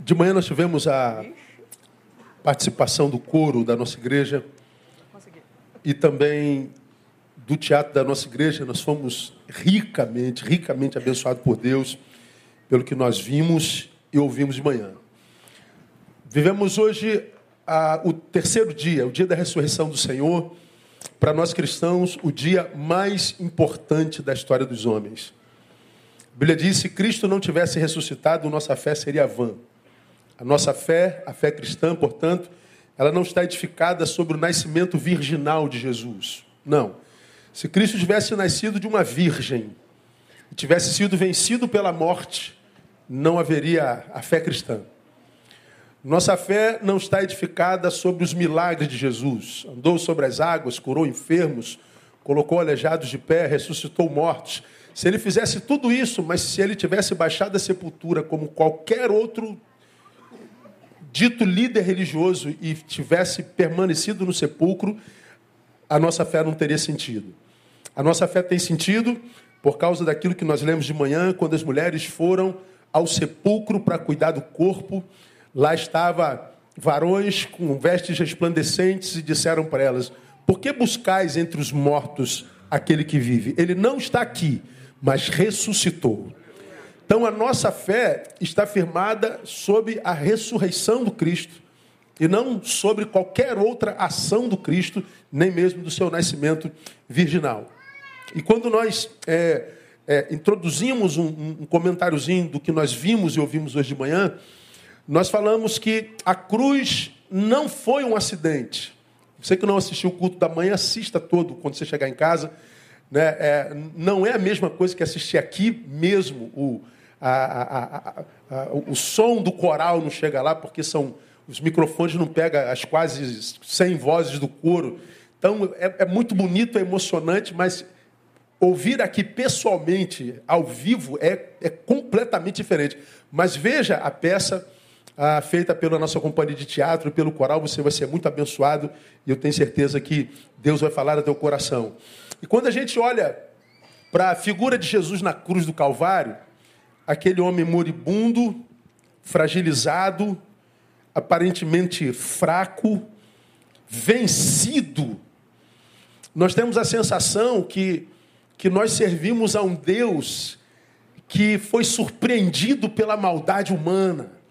De manhã nós tivemos a participação do coro da nossa igreja e também do teatro da nossa igreja. Nós fomos ricamente abençoados por Deus pelo que nós vimos e ouvimos de manhã. Vivemos hoje o terceiro dia, o dia da ressurreição do Senhor. Para nós cristãos, o dia mais importante da história dos homens. A Bíblia diz: se Cristo não tivesse ressuscitado, nossa fé seria vã. A nossa fé, a fé cristã, portanto, ela não está edificada sobre o nascimento virginal de Jesus. Não. Se Cristo tivesse nascido de uma virgem e tivesse sido vencido pela morte, não haveria a fé cristã. Nossa fé não está edificada sobre os milagres de Jesus. Andou sobre as águas, curou enfermos, colocou aleijados de pé, ressuscitou mortos. Se ele fizesse tudo isso, mas se ele tivesse baixado a sepultura como qualquer outro dito líder religioso e tivesse permanecido no sepulcro, a nossa fé não teria sentido. A nossa fé tem sentido por causa daquilo que nós lemos de manhã, quando as mulheres foram ao sepulcro para cuidar do corpo. Lá estavam varões com vestes resplandecentes e disseram para elas: por que buscais entre os mortos aquele que vive? Ele não está aqui, mas ressuscitou. Então a nossa fé está firmada sobre a ressurreição do Cristo e não sobre qualquer outra ação do Cristo, nem mesmo do seu nascimento virginal. E quando nós introduzimos um comentáriozinho do que nós vimos e ouvimos hoje de manhã, nós falamos que a cruz não foi um acidente. Você que não assistiu o culto da manhã, assista todo quando você chegar em casa. Né? Não é a mesma coisa que assistir aqui mesmo. O som do coral não chega lá, porque os microfones não pegam as quase 100 vozes do coro. Então, é muito bonito, é emocionante, mas ouvir aqui pessoalmente, ao vivo, é completamente diferente. Mas veja a peça feita pela nossa companhia de teatro, pelo coral, você vai ser muito abençoado e eu tenho certeza que Deus vai falar ao teu coração. E quando a gente olha para a figura de Jesus na cruz do Calvário, aquele homem moribundo, fragilizado, aparentemente fraco, vencido, nós temos a sensação que nós servimos a um Deus que foi surpreendido pela maldade humana.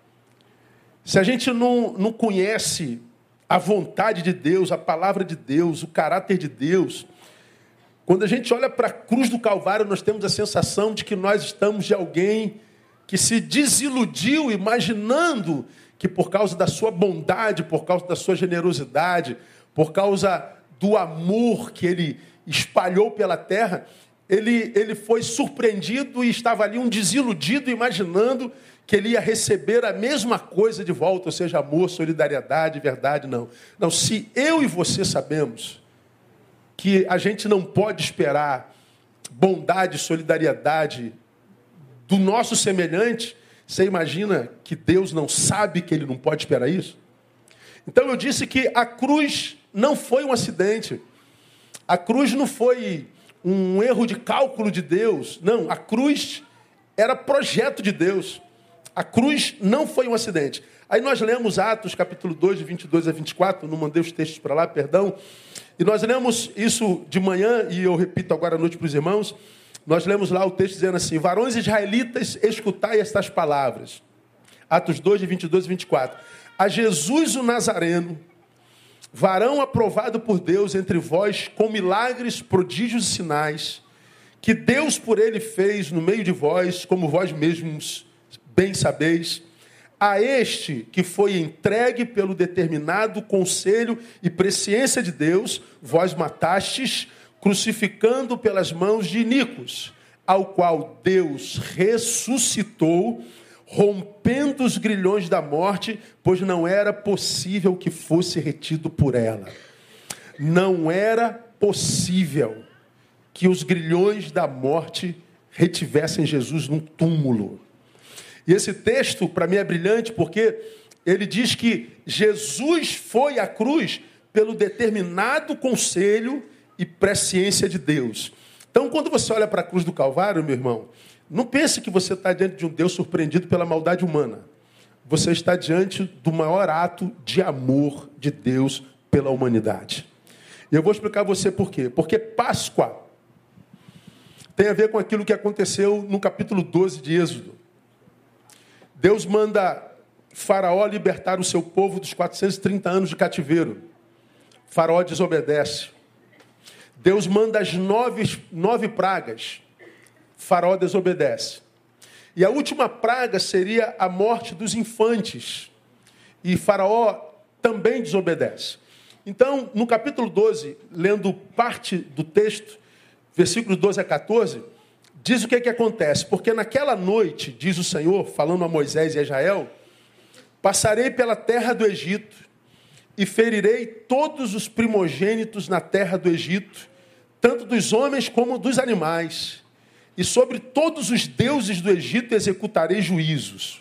Se a gente não conhece a vontade de Deus, a palavra de Deus, o caráter de Deus, quando a gente olha para a cruz do Calvário, nós temos a sensação de que nós estamos de alguém que se desiludiu, imaginando que por causa da sua bondade, por causa da sua generosidade, por causa do amor que ele espalhou pela terra, ele foi surpreendido e estava ali um desiludido, imaginando que ele ia receber a mesma coisa de volta, ou seja, amor, solidariedade, verdade, não. Não, se eu e você sabemos que a gente não pode esperar bondade, solidariedade do nosso semelhante, você imagina que Deus não sabe que ele não pode esperar isso? Então eu disse que a cruz não foi um acidente. A cruz não foi um erro de cálculo de Deus. Não, a cruz era projeto de Deus. A cruz não foi um acidente. Aí nós lemos Atos, capítulo 2, de 22 a 24, não mandei os textos para lá, perdão. E nós lemos isso de manhã, e eu repito agora à noite para os irmãos. Nós lemos lá o texto dizendo assim: varões israelitas, escutai estas palavras. Atos 2, de 22 a 24. A Jesus o Nazareno, varão aprovado por Deus entre vós, com milagres, prodígios e sinais, que Deus por ele fez no meio de vós, como vós mesmos bem sabeis, a este que foi entregue pelo determinado conselho e presciência de Deus, vós matastes, crucificando pelas mãos de iníquos, ao qual Deus ressuscitou, rompendo os grilhões da morte, pois não era possível que fosse retido por ela. Não era possível que os grilhões da morte retivessem Jesus num túmulo. E esse texto, para mim, é brilhante, porque ele diz que Jesus foi à cruz pelo determinado conselho e presciência de Deus. Então, quando você olha para a cruz do Calvário, meu irmão, não pense que você está diante de um Deus surpreendido pela maldade humana. você está diante do maior ato de amor de Deus pela humanidade. E eu vou explicar a você por quê. Porque Páscoa tem a ver com aquilo que aconteceu no capítulo 12 de Êxodo. Deus manda Faraó libertar o seu povo dos 430 anos de cativeiro. Faraó desobedece. Deus manda as nove pragas. Faraó desobedece. E a última praga seria a morte dos infantes. E Faraó também desobedece. Então, no capítulo 12, lendo parte do texto, versículos 12 a 14, diz o que acontece. Porque naquela noite, diz o Senhor, falando a Moisés e a Israel, passarei pela terra do Egito e ferirei todos os primogênitos na terra do Egito, tanto dos homens como dos animais. E sobre todos os deuses do Egito executarei juízos.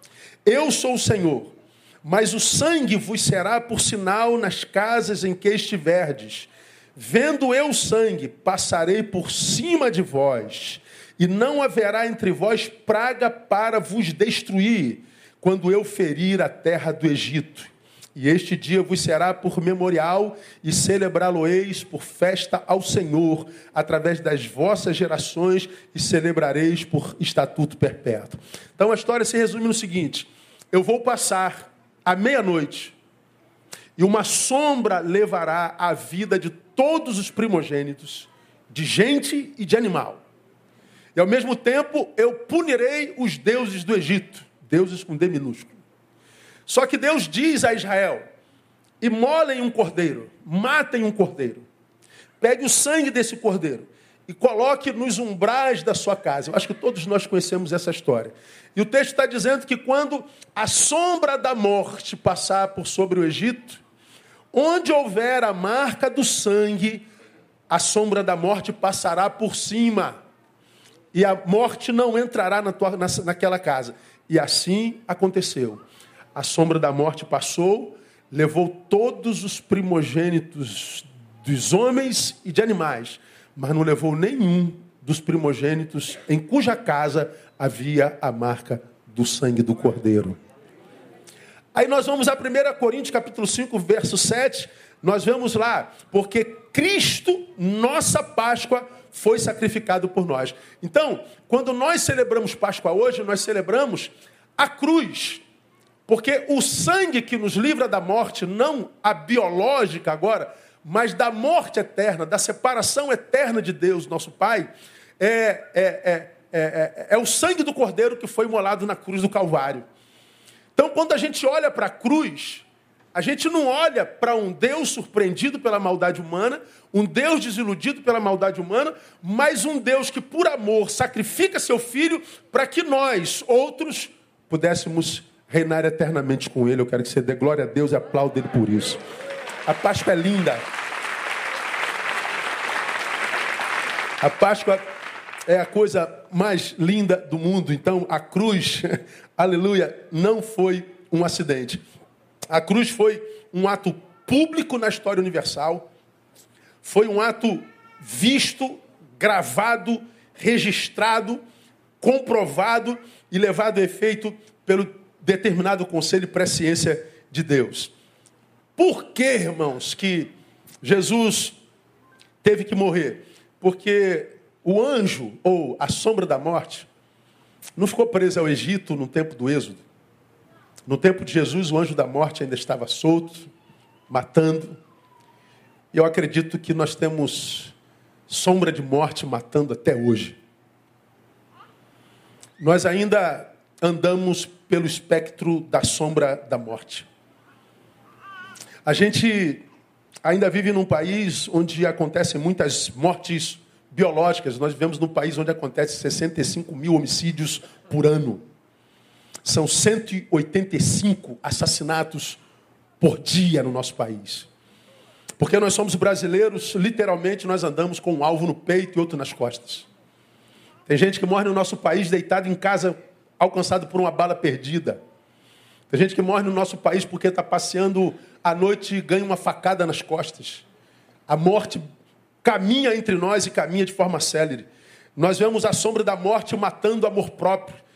Eu sou o Senhor, mas o sangue vos será por sinal nas casas em que estiverdes. Vendo eu o sangue, passarei por cima de vós, e não haverá entre vós praga para vos destruir, quando eu ferir a terra do Egito. E este dia vos será por memorial, e celebrá-lo-eis por festa ao Senhor, através das vossas gerações, e celebrareis por estatuto perpétuo. Então a história se resume no seguinte: eu vou passar à meia-noite, e uma sombra levará a vida de todos os primogênitos, de gente e de animal. E ao mesmo tempo eu punirei os deuses do Egito, deuses com D minúsculo. Só que Deus diz a Israel: imolem um cordeiro, matem um cordeiro. Pegue o sangue desse cordeiro e coloque nos umbrais da sua casa. Eu acho que todos nós conhecemos essa história. E o texto está dizendo que quando a sombra da morte passar por sobre o Egito, onde houver a marca do sangue, a sombra da morte passará por cima. E a morte não entrará naquela casa. E assim aconteceu. A sombra da morte passou, levou todos os primogênitos dos homens e de animais, mas não levou nenhum dos primogênitos em cuja casa havia a marca do sangue do cordeiro. Aí nós vamos a 1 Coríntios capítulo 5, verso 7, nós vemos lá, porque Cristo, nossa Páscoa, foi sacrificado por nós. Então, quando nós celebramos Páscoa hoje, nós celebramos a cruz. Porque o sangue que nos livra da morte, não a biológica agora, mas da morte eterna, da separação eterna de Deus, nosso Pai, é o sangue do Cordeiro que foi imolado na cruz do Calvário. Então, quando a gente olha para a cruz, a gente não olha para um Deus surpreendido pela maldade humana, um Deus desiludido pela maldade humana, mas um Deus que, por amor, sacrifica seu Filho para que nós, outros, pudéssemos reinar eternamente com Ele. Eu quero que você dê glória a Deus e aplaude Ele por isso. A Páscoa é linda. A Páscoa é a coisa mais linda do mundo. Então, a cruz, aleluia, não foi um acidente. A cruz foi um ato público na história universal. Foi um ato visto, gravado, registrado, comprovado e levado a efeito pelo determinado conselho e presciência de Deus. Por que, irmãos, que Jesus teve que morrer? Porque o anjo, ou a sombra da morte, não ficou preso ao Egito no tempo do Êxodo. No tempo de Jesus, o anjo da morte ainda estava solto, matando. E eu acredito que nós temos sombra de morte matando até hoje. Nós ainda andamos pelo espectro da sombra da morte. A gente ainda vive num país onde acontecem muitas mortes biológicas. Nós vivemos num país onde acontecem 65 mil homicídios por ano. São 185 assassinatos por dia no nosso país. Porque nós somos brasileiros, literalmente nós andamos com um alvo no peito e outro nas costas. Tem gente que morre no nosso país deitado em casa, alcançado por uma bala perdida. Tem gente que morre no nosso país porque está passeando à noite e ganha uma facada nas costas. A morte caminha entre nós e caminha de forma célere. Nós vemos a sombra da morte matando o amor próprio.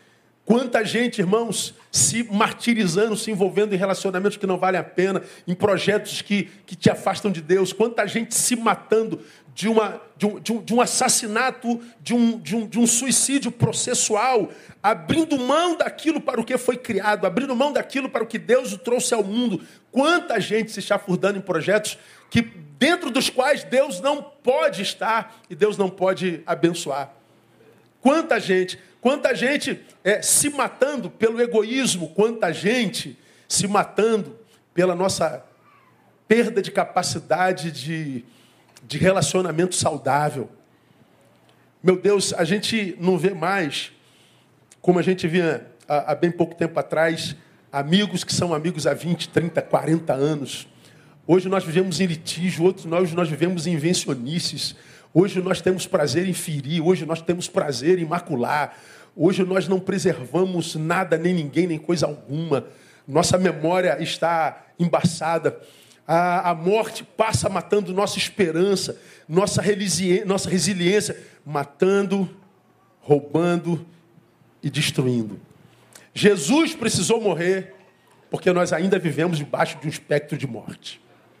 Quanta gente, irmãos, se martirizando, se envolvendo em relacionamentos que não valem a pena, em projetos que te afastam de Deus. Quanta gente se matando de um assassinato, de um suicídio processual, abrindo mão daquilo para o que foi criado, abrindo mão daquilo para o que Deus o trouxe ao mundo. Quanta gente se chafurdando em projetos que, dentro dos quais Deus não pode estar e Deus não pode abençoar. Quanta gente se matando pelo egoísmo, quanta gente se matando pela nossa perda de capacidade de relacionamento saudável. Meu Deus, a gente não vê mais, como a gente via há bem pouco tempo atrás, amigos que são amigos há 20, 30, 40 anos. Hoje nós vivemos em litígio, hoje nós vivemos em invencionices. Hoje nós temos prazer em ferir, hoje nós temos prazer em macular. Hoje nós não preservamos nada, nem ninguém, nem coisa alguma. Nossa memória está embaçada. A morte passa matando nossa esperança, nossa resiliência, matando, roubando e destruindo. Jesus precisou morrer porque nós ainda vivemos debaixo de um espectro de morte.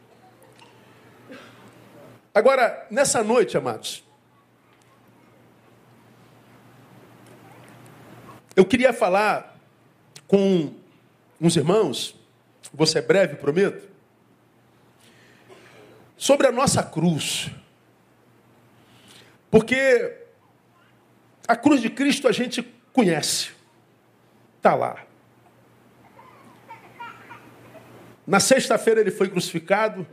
Agora, nessa noite, amados, eu queria falar com uns irmãos, vou ser breve, prometo, sobre a nossa cruz. Porque a cruz de Cristo a gente conhece, está lá. Na sexta-feira ele foi crucificado,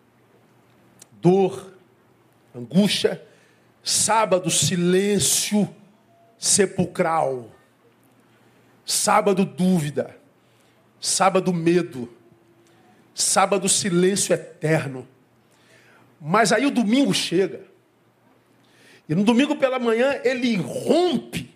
dor, angústia. Sábado, silêncio sepulcral. Sábado, dúvida. Sábado, medo. Sábado, silêncio eterno. Mas aí o domingo chega. E no domingo pela manhã ele irrompe.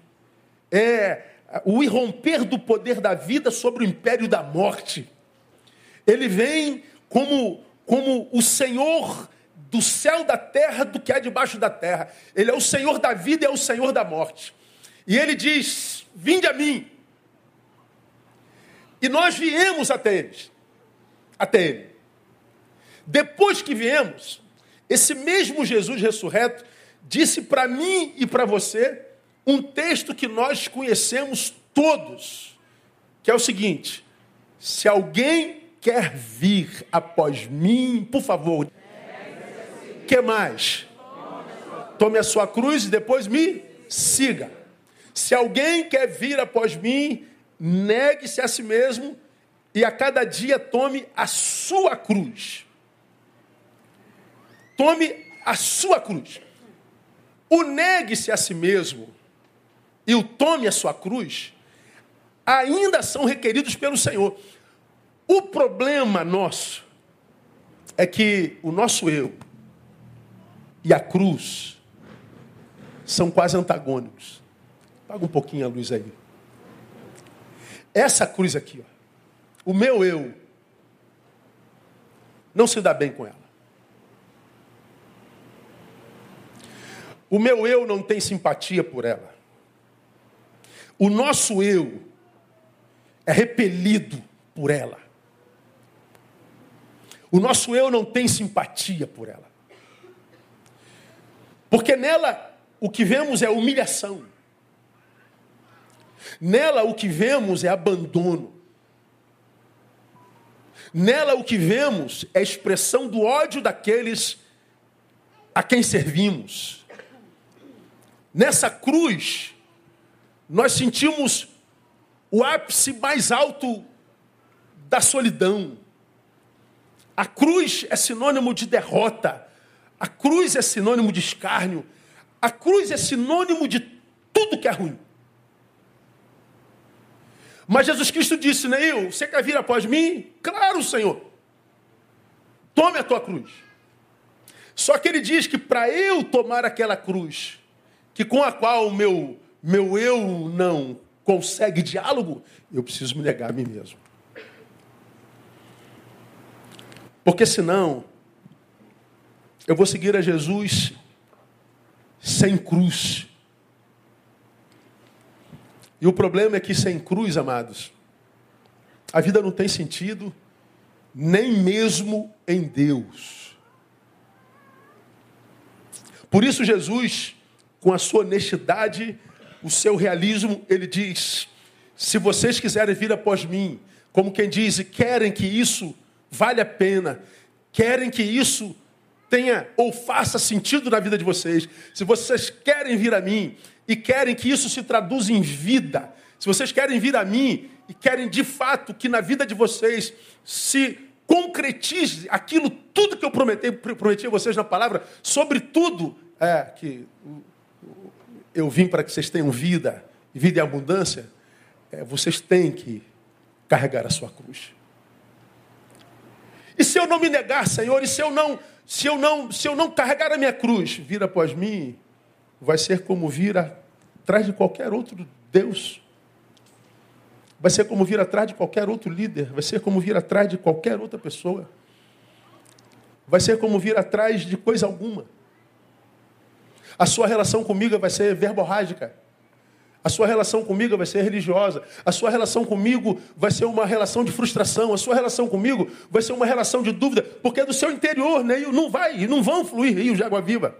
O irromper do poder da vida sobre o império da morte. Ele vem como o Senhor do céu, da terra, do que há debaixo da terra. Ele é o Senhor da vida e é o Senhor da morte. E ele diz, vinde a mim. E nós viemos até ele. Depois que viemos, esse mesmo Jesus ressurreto disse para mim e para você um texto que nós conhecemos todos, que é o seguinte: se alguém quer vir após mim, por favor, o que mais? Tome a sua cruz e depois me siga. Se alguém quer vir após mim, negue-se a si mesmo e a cada dia tome a sua cruz. Tome a sua cruz. O negue-se a si mesmo e o tome a sua cruz ainda são requeridos pelo Senhor. O problema nosso é que o nosso eu e a cruz são quase antagônicos. Apaga um pouquinho a luz aí. Essa cruz aqui, ó, o meu eu, não se dá bem com ela. O meu eu não tem simpatia por ela. O nosso eu é repelido por ela. O nosso eu não tem simpatia por ela. Porque nela o que vemos é humilhação. Nela o que vemos é abandono. Nela o que vemos é a expressão do ódio daqueles a quem servimos. Nessa cruz, nós sentimos o ápice mais alto da solidão. A cruz é sinônimo de derrota. A cruz é sinônimo de escárnio. A cruz é sinônimo de tudo que é ruim. Mas Jesus Cristo disse, Neil, você quer vir após mim? Claro, Senhor. Tome a tua cruz. Só que ele diz que para eu tomar aquela cruz, que com a qual o meu eu não consegue diálogo, eu preciso me negar a mim mesmo. Porque senão, eu vou seguir a Jesus sem cruz. E o problema é que sem cruz, amados, a vida não tem sentido, nem mesmo em Deus. Por isso Jesus, com a sua honestidade, o seu realismo, ele diz: se vocês quiserem vir após mim, como quem diz, querem que isso vale a pena, querem que isso tenha ou faça sentido na vida de vocês, se vocês querem vir a mim e querem que isso se traduza em vida, se vocês querem vir a mim e querem de fato que na vida de vocês se concretize aquilo tudo que eu prometi a vocês na palavra, sobretudo que eu vim para que vocês tenham vida e vida em abundância, vocês têm que carregar a sua cruz. E se eu não me negar, Senhor, e se eu não carregar a minha cruz, vir após mim, vai ser como vir atrás de qualquer outro Deus. Vai ser como vir atrás de qualquer outro líder. Vai ser como vir atrás de qualquer outra pessoa. Vai ser como vir atrás de coisa alguma. A sua relação comigo vai ser verborrágica. A sua relação comigo vai ser religiosa. A sua relação comigo vai ser uma relação de frustração. A sua relação comigo vai ser uma relação de dúvida. Porque do seu interior, né, não vão fluir rios de água viva.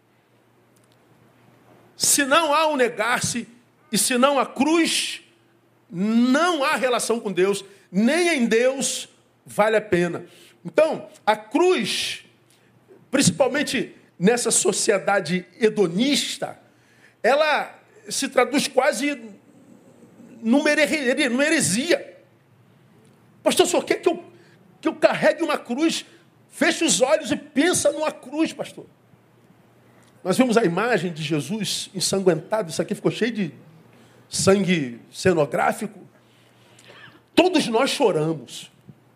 Se não há um negar-se e se não há cruz, não há relação com Deus, nem em Deus vale a pena. Então, a cruz, principalmente nessa sociedade hedonista, ela se traduz quase numa heresia. Pastor, o senhor quer que eu carregue uma cruz? Feche os olhos e pensa numa cruz, pastor. Nós vimos a imagem de Jesus ensanguentado, isso aqui ficou cheio de sangue cenográfico. Todos nós choramos.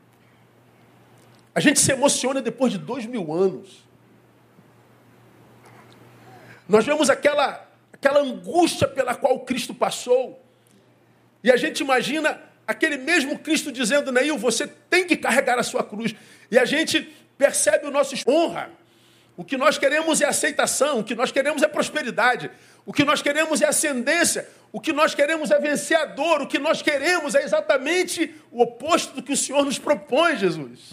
A gente se emociona depois de 2000 anos. Nós vemos aquela angústia pela qual Cristo passou. E a gente imagina aquele mesmo Cristo dizendo, Neil, você tem que carregar a sua cruz. E a gente percebe o nosso honra. O que nós queremos é aceitação, o que nós queremos é prosperidade, o que nós queremos é ascendência, o que nós queremos é vencer a dor, o que nós queremos é exatamente o oposto do que o Senhor nos propõe, Jesus.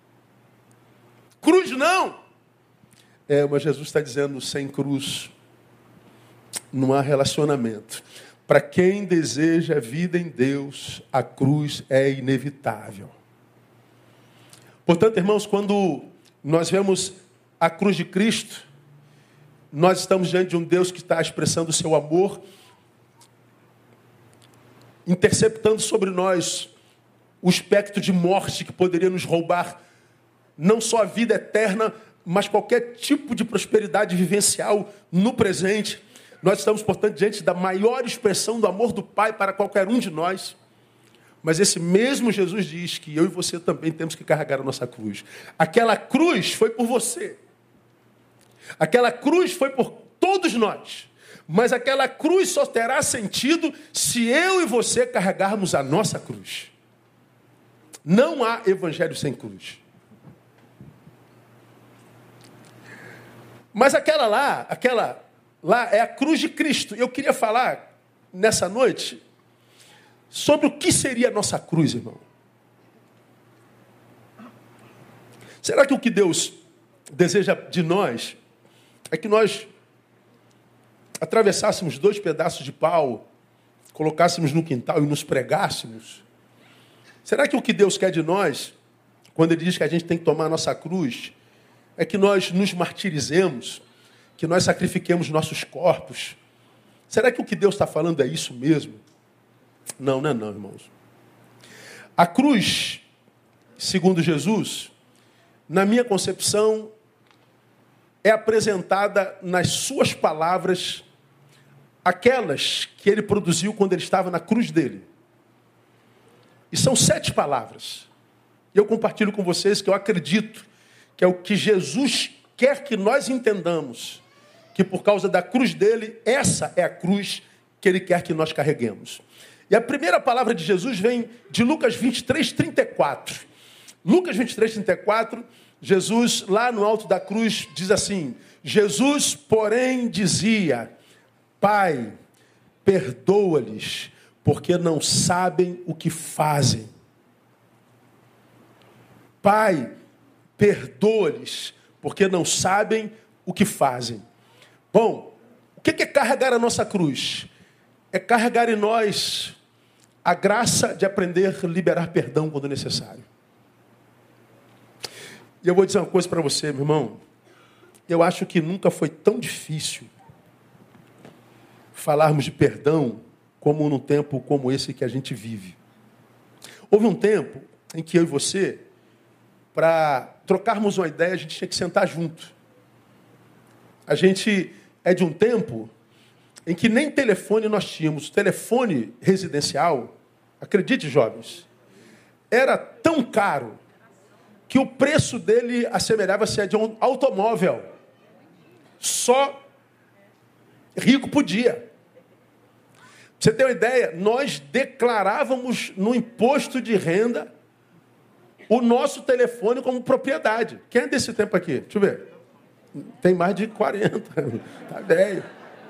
Cruz não. Mas Jesus está dizendo, sem cruz não há relacionamento. Para quem deseja a vida em Deus, a cruz é inevitável. Portanto, irmãos, quando nós vemos a cruz de Cristo, nós estamos diante de um Deus que está expressando o seu amor, interceptando sobre nós o espectro de morte que poderia nos roubar não só a vida eterna, mas qualquer tipo de prosperidade vivencial no presente. Nós estamos, portanto, diante da maior expressão do amor do Pai para qualquer um de nós. Mas esse mesmo Jesus diz que eu e você também temos que carregar a nossa cruz. Aquela cruz foi por você. Aquela cruz foi por todos nós. Mas aquela cruz só terá sentido se eu e você carregarmos a nossa cruz. Não há evangelho sem cruz. Mas aquela lá é a cruz de Cristo. Eu queria falar nessa noite sobre o que seria a nossa cruz, irmão. Será que o que Deus deseja de nós é que nós atravessássemos 2 pedaços de pau, colocássemos no quintal e nos pregássemos? Será que o que Deus quer de nós, quando Ele diz que a gente tem que tomar a nossa cruz, é que nós nos martirizemos, que nós sacrifiquemos nossos corpos? Será que o que Deus está falando é isso mesmo? Não, não é não, irmãos. A cruz, segundo Jesus, na minha concepção, é apresentada nas suas palavras, aquelas que ele produziu quando ele estava na cruz dele. E são 7 palavras. E eu compartilho com vocês que eu acredito que é o que Jesus quer que nós entendamos, que por causa da cruz dele, essa é a cruz que ele quer que nós carreguemos. E a primeira palavra de Jesus vem de Lucas 23, 34. Lucas 23, 34, Jesus, lá no alto da cruz, diz assim: Jesus, porém, dizia: Pai, perdoa-lhes, porque não sabem o que fazem. Pai, perdoa-lhes, porque não sabem o que fazem. Bom, o que é carregar a nossa cruz? É carregar em nós a graça de aprender a liberar perdão quando necessário. E eu vou dizer uma coisa para você, meu irmão. Eu acho que nunca foi tão difícil falarmos de perdão como num tempo como esse que a gente vive. Houve um tempo em que eu e você, para trocarmos uma ideia, a gente tinha que sentar junto. A gente é de um tempo em que nem telefone nós tínhamos. O telefone residencial, acredite, jovens, era tão caro que o preço dele assemelhava-se a de um automóvel. Só rico podia. Pra você ter uma ideia, nós declarávamos no imposto de renda o nosso telefone como propriedade. Quem é desse tempo aqui? Deixa eu ver. Tem mais de 40. Tá velho.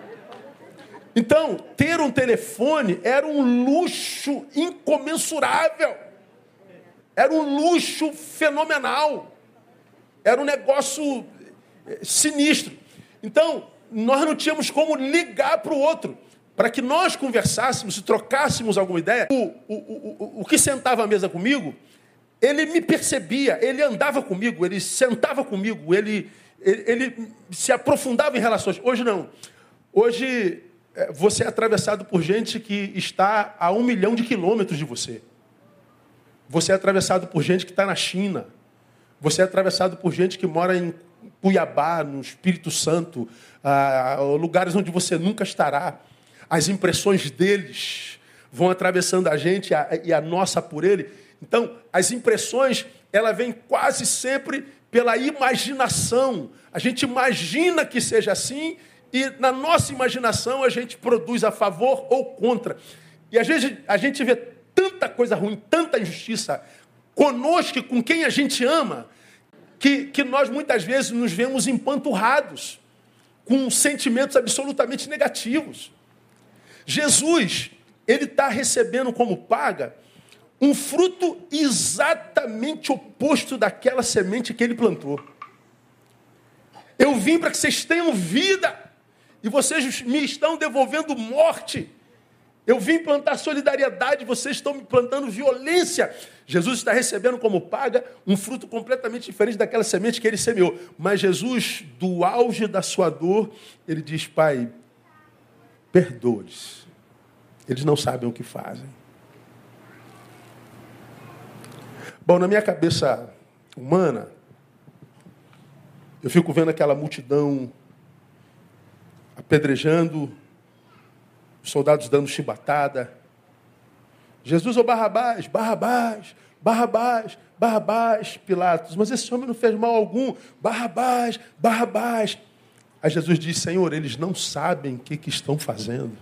Então, ter um telefone era um luxo incomensurável. Era um luxo fenomenal. Era um negócio sinistro. Então, nós não tínhamos como ligar para o outro. Para que nós conversássemos e trocássemos alguma ideia. O que sentava à mesa comigo, ele me percebia, ele andava comigo, ele sentava comigo, ele se aprofundava em relações. Hoje não. Hoje você é atravessado por gente que está a 1 milhão de quilômetros de você. Você é atravessado por gente que está na China. Você é atravessado por gente que mora em Cuiabá, no Espírito Santo, lugares onde você nunca estará. As impressões deles vão atravessando a gente e a nossa por ele. Então, as impressões, ela vem quase sempre pela imaginação. A gente imagina que seja assim e na nossa imaginação a gente produz a favor ou contra. E às vezes a gente vê tanta coisa ruim, tanta injustiça conosco e com quem a gente ama, que nós muitas vezes nos vemos empanturrados com sentimentos absolutamente negativos. Jesus, ele está recebendo como paga um fruto exatamente oposto daquela semente que ele plantou. Eu vim para que vocês tenham vida e vocês me estão devolvendo morte. Eu vim plantar solidariedade, vocês estão me plantando violência. Jesus está recebendo como paga um fruto completamente diferente daquela semente que ele semeou. Mas Jesus, do auge da sua dor, ele diz: Pai, perdoa-lhes. Eles não sabem o que fazem. Bom, na minha cabeça humana, eu fico vendo aquela multidão apedrejando, os soldados dando chibatada. Jesus ou Barrabás, Barrabás, Barrabás, Barrabás, Pilatos. Mas esse homem não fez mal algum. Barrabás, Barrabás. Aí Jesus diz: Senhor, eles não sabem o que estão fazendo.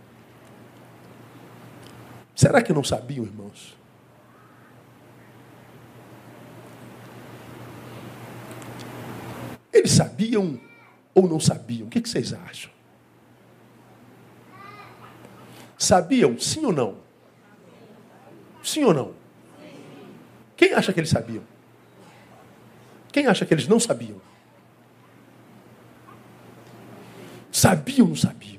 Será que não sabiam, irmãos? Eles sabiam ou não sabiam? O que vocês acham? Sabiam, sim ou não? Sim ou não? Quem acha que eles sabiam? Quem acha que eles não sabiam? Sabiam ou não sabiam?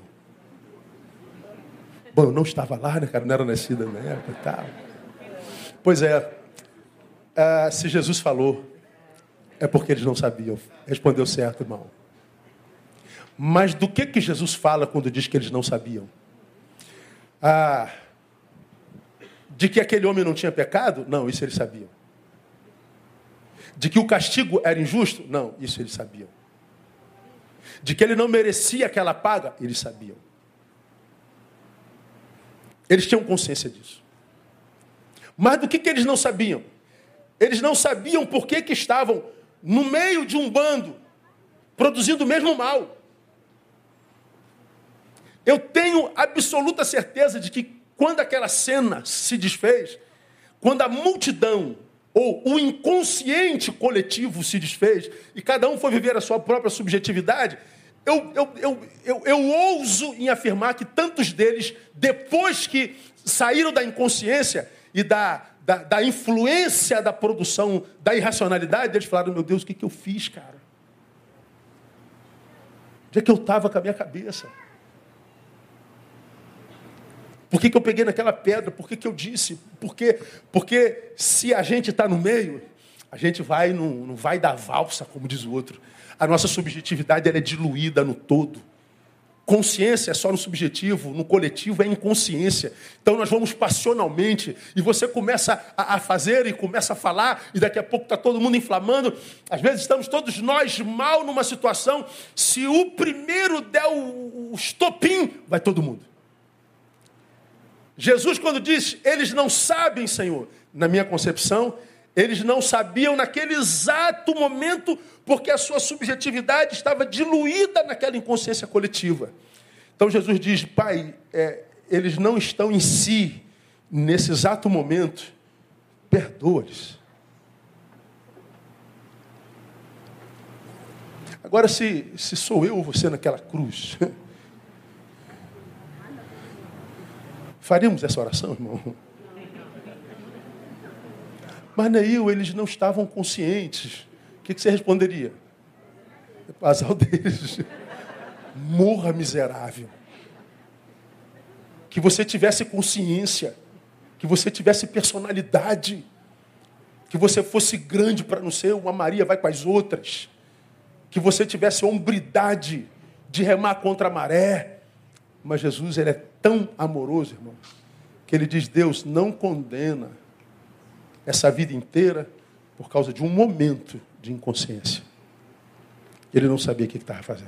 Bom, eu não estava lá, né, cara? Não era nascida na época e tal. Pois é. Se Jesus falou, é porque eles não sabiam. Respondeu certo, irmão. Mas do que Jesus fala quando diz que eles não sabiam? De que aquele homem não tinha pecado? Não, isso eles sabiam. De que o castigo era injusto? Não, isso eles sabiam. De que ele não merecia aquela paga? Eles sabiam. Eles tinham consciência disso. Mas do que eles não sabiam? Eles não sabiam por que estavam no meio de um bando, produzindo o mesmo mal. Eu tenho absoluta certeza de que quando aquela cena se desfez, quando a multidão ou o inconsciente coletivo se desfez e cada um foi viver a sua própria subjetividade, eu ouso em afirmar que tantos deles, depois que saíram da inconsciência e da influência da produção, da irracionalidade, eles falaram, meu Deus, o que eu fiz, cara? Onde é que eu estava com a minha cabeça? Por que eu peguei naquela pedra? Por que eu disse? Porque se a gente está no meio, a gente não vai dar valsa, como diz o outro. A nossa subjetividade ela é diluída no todo. Consciência é só no subjetivo, no coletivo é inconsciência. Então nós vamos passionalmente e você começa a fazer e começa a falar e daqui a pouco está todo mundo inflamando. Às vezes estamos todos nós mal numa situação. Se o primeiro der o estopim, vai todo mundo. Jesus quando diz, eles não sabem, Senhor, na minha concepção, eles não sabiam naquele exato momento, porque a sua subjetividade estava diluída naquela inconsciência coletiva. Então Jesus diz, Pai, eles não estão em si, nesse exato momento, perdoa-lhes. Agora, se sou eu ou você naquela cruz, faríamos essa oração, irmão? Mas, Neil, eles não estavam conscientes. O que você responderia? Azar deles. Morra, miserável. Que você tivesse consciência. Que você tivesse personalidade. Que você fosse grande para não ser uma Maria vai com as outras. Que você tivesse hombridade de remar contra a maré. Mas Jesus, ele é tão amoroso, irmão, que ele diz, Deus não condena essa vida inteira por causa de um momento de inconsciência. Ele não sabia o que estava fazendo.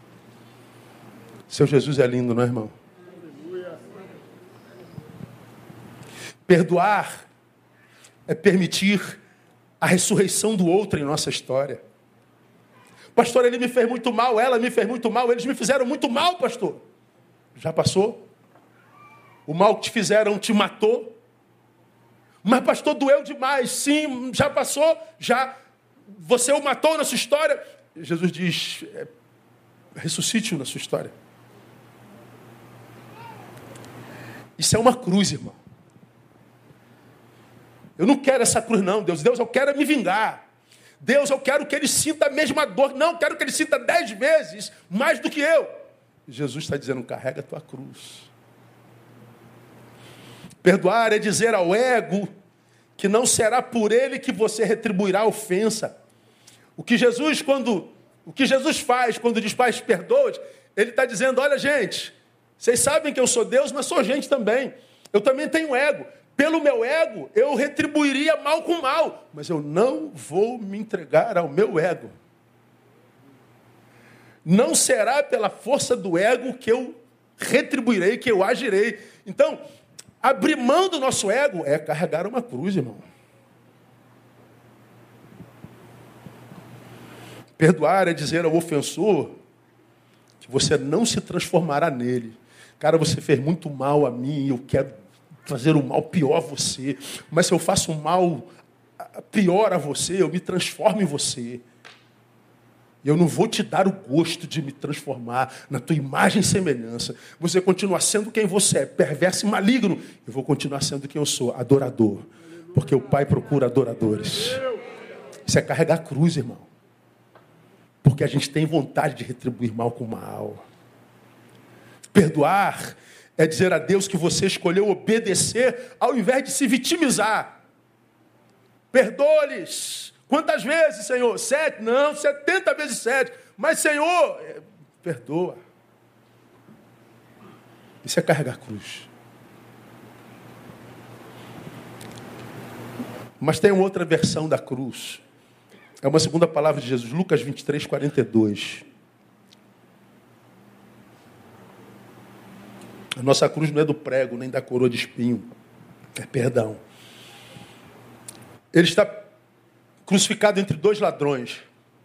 Seu Jesus é lindo, não é, irmão? Perdoar é permitir a ressurreição do outro em nossa história. Pastor, ele me fez muito mal, ela me fez muito mal, eles me fizeram muito mal, pastor. Já passou? O mal que te fizeram te matou? Mas, pastor, doeu demais. Sim, já passou, já. Você o matou na sua história. Jesus diz, ressuscite-o na sua história. Isso é uma cruz, irmão. Eu não quero essa cruz, não, Deus. Deus, eu quero me vingar. Deus, eu quero que ele sinta a mesma dor. Não, eu quero que ele sinta 10 vezes mais do que eu. Jesus está dizendo, carrega a tua cruz. Perdoar é dizer ao ego que não será por ele que você retribuirá a ofensa. O que Jesus faz quando diz, Pai, perdoa, ele está dizendo, olha, gente, vocês sabem que eu sou Deus, mas sou gente também. Eu também tenho ego. Pelo meu ego, eu retribuiria mal com mal. Mas eu não vou me entregar ao meu ego. Não será pela força do ego que eu retribuirei, que eu agirei. Então, abrir mão do nosso ego é carregar uma cruz, irmão. Perdoar é dizer ao ofensor que você não se transformará nele. Cara, você fez muito mal a mim, eu quero fazer o mal pior a você. Mas se eu faço um mal pior a você, eu me transformo em você. Eu não vou te dar o gosto de me transformar na tua imagem e semelhança. Você continua sendo quem você é, perverso e maligno. Eu vou continuar sendo quem eu sou, adorador. Porque o Pai procura adoradores. Isso é carregar a cruz, irmão. Porque a gente tem vontade de retribuir mal com mal. Perdoar é dizer a Deus que você escolheu obedecer ao invés de se vitimizar. Perdoa-lhes. Quantas vezes, Senhor? 7? Não, 70 vezes 7. Mas, Senhor, perdoa. Isso é carregar a cruz. Mas tem uma outra versão da cruz. É uma segunda palavra de Jesus. Lucas 23, 42. A nossa cruz não é do prego, nem da coroa de espinho. É perdão. Ele está crucificado entre 2 ladrões.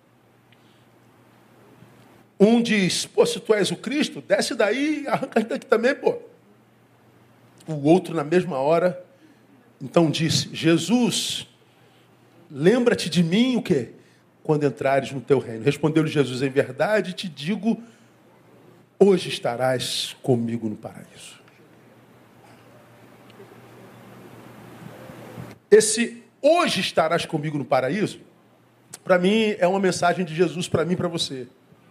Um diz, pô, se tu és o Cristo, desce daí e arranca a gente daqui também, pô. O outro, na mesma hora, então disse, Jesus, lembra-te de mim o quê? quando entrares no teu reino. Respondeu-lhe Jesus: em verdade te digo, hoje estarás comigo no paraíso. Esse hoje estarás comigo no paraíso, para mim, é uma mensagem de Jesus para mim e para você.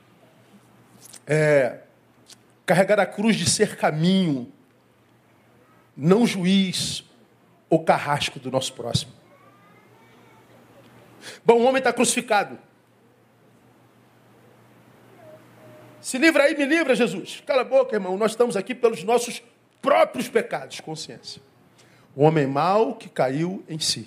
Carregar a cruz de ser caminho, não juiz ou carrasco do nosso próximo. Bom, o homem está crucificado. Se livra aí, me livra, Jesus. Cala a boca, irmão. Nós estamos aqui pelos nossos próprios pecados, consciência. O homem mau que caiu em si.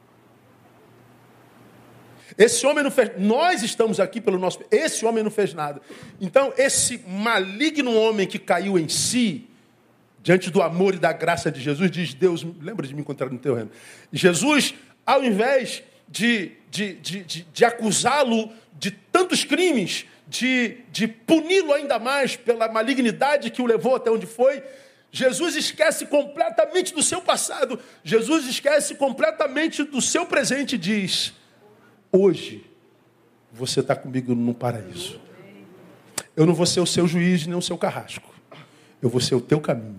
Esse homem não fez... Nós estamos aqui pelo nosso... Esse homem não fez nada. Então, esse maligno homem que caiu em si, diante do amor e da graça de Jesus, diz: Deus, lembra de me encontrar no teu reino. Jesus, ao invés de acusá-lo de tantos crimes, de puni-lo ainda mais pela malignidade que o levou até onde foi, Jesus esquece completamente do seu passado. Jesus esquece completamente do seu presente e diz: hoje você está comigo no paraíso. Eu não vou ser o seu juiz nem o seu carrasco. Eu vou ser o teu caminho.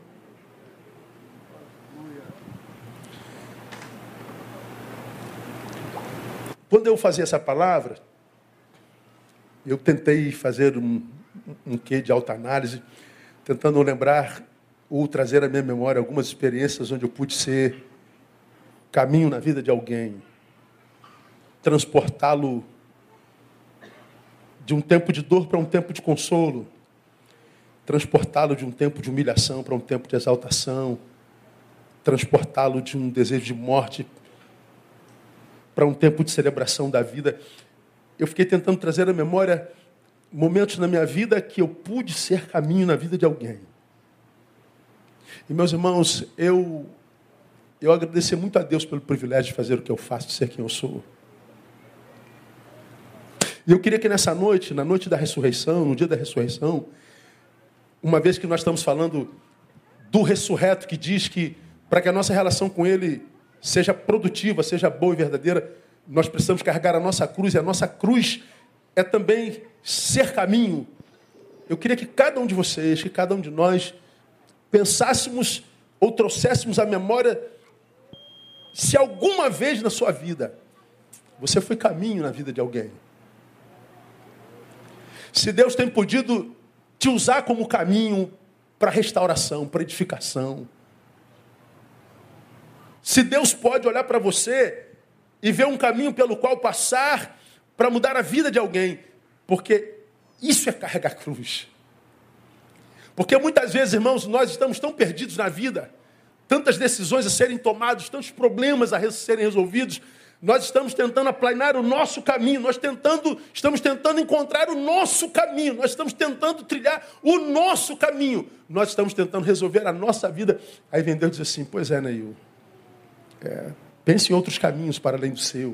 Quando eu fazia essa palavra, eu tentei fazer um quê de autoanálise, tentando lembrar ou trazer à minha memória algumas experiências onde eu pude ser caminho na vida de alguém, transportá-lo de um tempo de dor para um tempo de consolo, transportá-lo de um tempo de humilhação para um tempo de exaltação, transportá-lo de um desejo de morte para um tempo de celebração da vida. Eu fiquei tentando trazer à memória momentos na minha vida que eu pude ser caminho na vida de alguém. E, meus irmãos, eu agradeci muito a Deus pelo privilégio de fazer o que eu faço, de ser quem eu sou. E eu queria que nessa noite, na noite da ressurreição, no dia da ressurreição, uma vez que nós estamos falando do ressurreto, que diz que para que a nossa relação com Ele seja produtiva, seja boa e verdadeira, nós precisamos carregar a nossa cruz, e a nossa cruz é também ser caminho. Eu queria que cada um de vocês, que cada um de nós, pensássemos ou trouxéssemos à memória se alguma vez na sua vida você foi caminho na vida de alguém. Se Deus tem podido te usar como caminho para restauração, para edificação. Se Deus pode olhar para você e ver um caminho pelo qual passar para mudar a vida de alguém. Porque isso é carregar cruz. Porque muitas vezes, irmãos, nós estamos tão perdidos na vida, tantas decisões a serem tomadas, tantos problemas a serem resolvidos. Nós estamos tentando aplanar o nosso caminho, estamos tentando encontrar o nosso caminho, nós estamos tentando trilhar o nosso caminho, nós estamos tentando resolver a nossa vida. Aí vem Deus e diz assim: pois é, Neil, pense em outros caminhos para além do seu.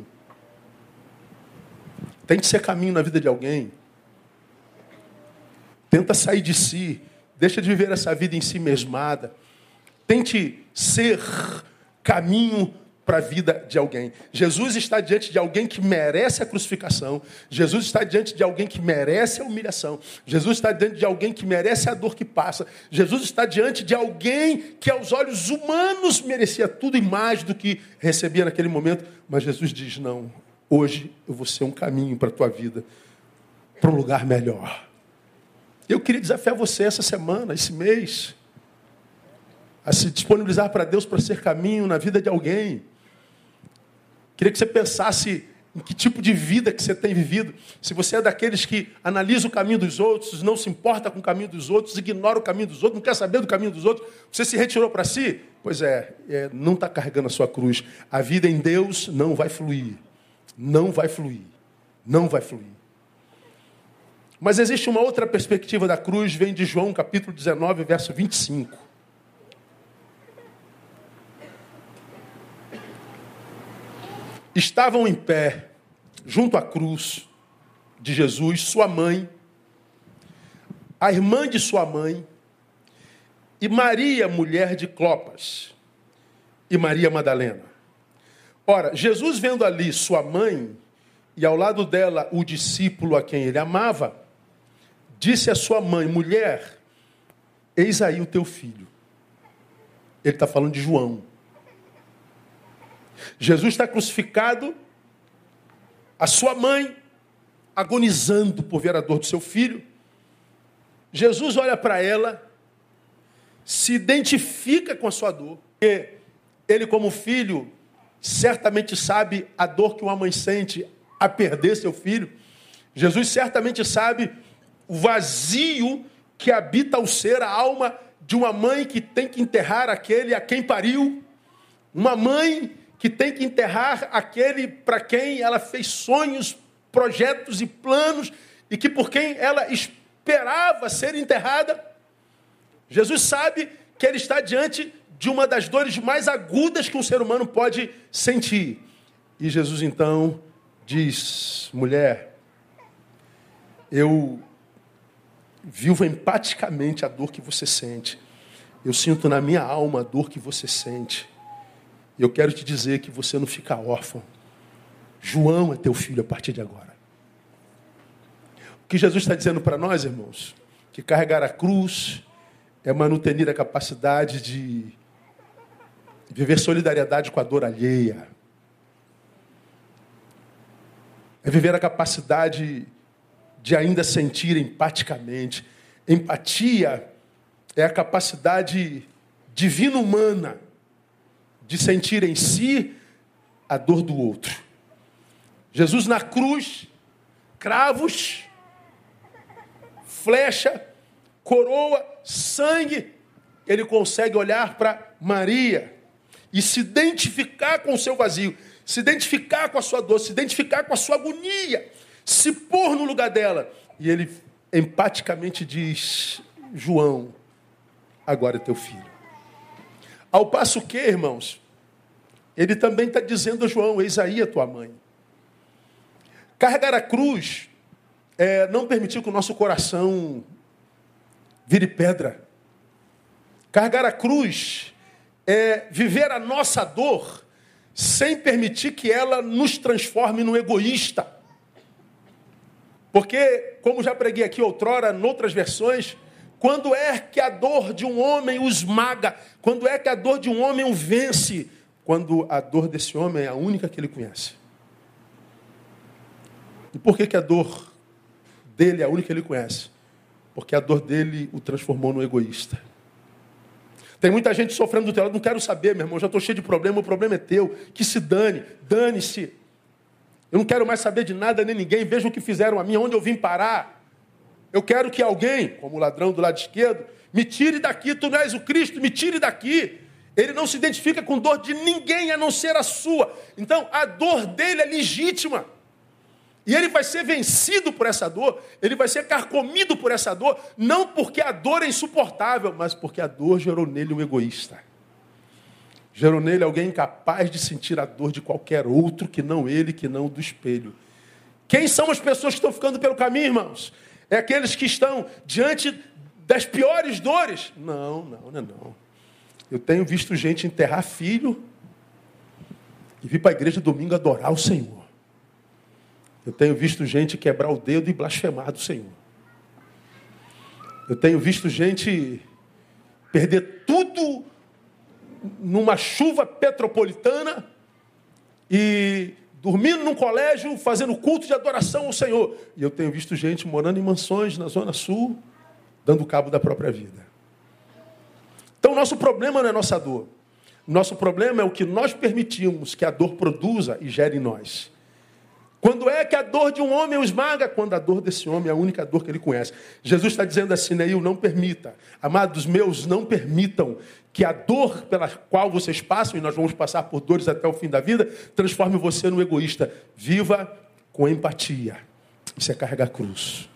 Tente ser caminho na vida de alguém. Tenta sair de si, deixa de viver essa vida em si mesmada. Tente ser caminho para a vida de alguém. Jesus está diante de alguém que merece a crucificação. Jesus está diante de alguém que merece a humilhação. Jesus está diante de alguém que merece a dor que passa. Jesus está diante de alguém que aos olhos humanos merecia tudo e mais do que recebia naquele momento. Mas Jesus diz: não, hoje eu vou ser um caminho para a tua vida, para um lugar melhor. Eu queria desafiar você essa semana, esse mês, a se disponibilizar para Deus para ser caminho na vida de alguém. Queria que você pensasse em que tipo de vida que você tem vivido. Se você é daqueles que analisa o caminho dos outros, não se importa com o caminho dos outros, ignora o caminho dos outros, não quer saber do caminho dos outros, você se retirou para si? Pois não está carregando a sua cruz. A vida em Deus não vai fluir. Não vai fluir. Não vai fluir. Mas existe uma outra perspectiva da cruz, vem de João, capítulo 19, verso 25. Estavam em pé, junto à cruz de Jesus, sua mãe, a irmã de sua mãe, e Maria, mulher de Clopas, e Maria Madalena. Ora, Jesus vendo ali sua mãe e ao lado dela o discípulo a quem ele amava, disse à sua mãe: mulher, eis aí o teu filho. Ele está falando de João. Jesus está crucificado, a sua mãe agonizando por ver a dor do seu filho. Jesus olha para ela, se identifica com a sua dor, porque ele, como filho, certamente sabe a dor que uma mãe sente a perder seu filho. Jesus certamente sabe o vazio que habita o ser, a alma de uma mãe que tem que enterrar aquele a quem pariu, uma mãe que tem que enterrar aquele para quem ela fez sonhos, projetos e planos, e que por quem ela esperava ser enterrada. Jesus sabe que ele está diante de uma das dores mais agudas que um ser humano pode sentir. E Jesus então diz: mulher, eu vivo empaticamente a dor que você sente. Eu sinto na minha alma a dor que você sente. E eu quero te dizer que você não fica órfão. João é teu filho a partir de agora. O que Jesus está dizendo para nós, irmãos, que carregar a cruz é manter a capacidade de viver solidariedade com a dor alheia. É viver a capacidade de ainda sentir empaticamente. Empatia é a capacidade divina-humana de sentir em si a dor do outro. Jesus na cruz, cravos, flecha, coroa, sangue, ele consegue olhar para Maria e se identificar com o seu vazio, se identificar com a sua dor, se identificar com a sua agonia, se pôr no lugar dela. E ele empaticamente diz: João, agora é teu filho. Ao passo que, irmãos, ele também está dizendo a João: eis aí a tua mãe. Carregar a cruz é não permitir que o nosso coração vire pedra. Carregar a cruz é viver a nossa dor sem permitir que ela nos transforme num egoísta. Porque, como já preguei aqui outrora, em outras versões, quando é que a dor de um homem o esmaga? Quando é que a dor de um homem o vence? Quando a dor desse homem é a única que ele conhece. E por que a dor dele é a única que ele conhece? Porque a dor dele o transformou num egoísta. Tem muita gente sofrendo do teu lado: não quero saber, meu irmão, já estou cheio de problema, o problema é teu, que se dane, dane-se. Eu não quero mais saber de nada nem ninguém, veja o que fizeram a mim, onde eu vim parar. Eu quero que alguém, como o ladrão do lado esquerdo, me tire daqui, tu não és o Cristo, me tire daqui. Ele não se identifica com dor de ninguém a não ser a sua. Então, a dor dele é legítima. E ele vai ser vencido por essa dor, ele vai ser carcomido por essa dor, não porque a dor é insuportável, mas porque a dor gerou nele um egoísta. Gerou nele alguém incapaz de sentir a dor de qualquer outro que não ele, que não do espelho. Quem são as pessoas que estão ficando pelo caminho, irmãos? É aqueles que estão diante das piores dores? Não. Eu tenho visto gente enterrar filho e vir para a igreja domingo adorar o Senhor. Eu tenho visto gente quebrar o dedo e blasfemar do Senhor. Eu tenho visto gente perder tudo numa chuva petropolitana e dormindo num colégio, fazendo culto de adoração ao Senhor. E eu tenho visto gente morando em mansões na Zona Sul, dando cabo da própria vida. Então, nosso problema não é nossa dor. Nosso problema é o que nós permitimos que a dor produza e gere em nós. Quando é que a dor de um homem o esmaga? Quando a dor desse homem é a única dor que ele conhece. Jesus está dizendo assim: Neil, não permita. Amados meus, não permitam que a dor pela qual vocês passam, e nós vamos passar por dores até o fim da vida, transforme você num egoísta. Viva com empatia. Isso é carregar a cruz.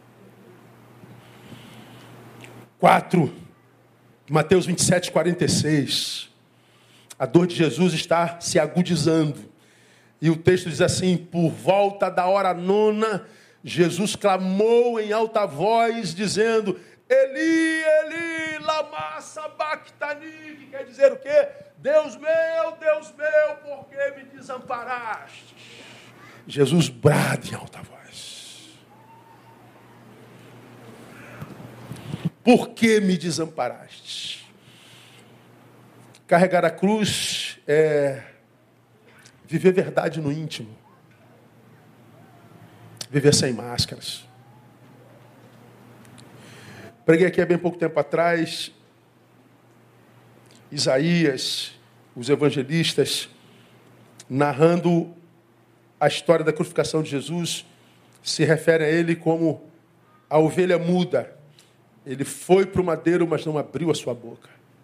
4. Mateus 27, 46. A dor de Jesus está se agudizando. E o texto diz assim: por volta da hora 9, Jesus clamou em alta voz, dizendo: Eli, Eli, lama sabachthani, que quer dizer o quê? Deus meu, por que me desamparaste? Jesus brada em alta voz: por que me desamparaste? Carregar a cruz é viver verdade no íntimo. Viver sem máscaras. Preguei aqui há bem pouco tempo atrás, Isaías, os evangelistas, narrando a história da crucificação de Jesus, se refere a ele como a ovelha muda. Ele foi para o madeiro, mas não abriu a sua boca.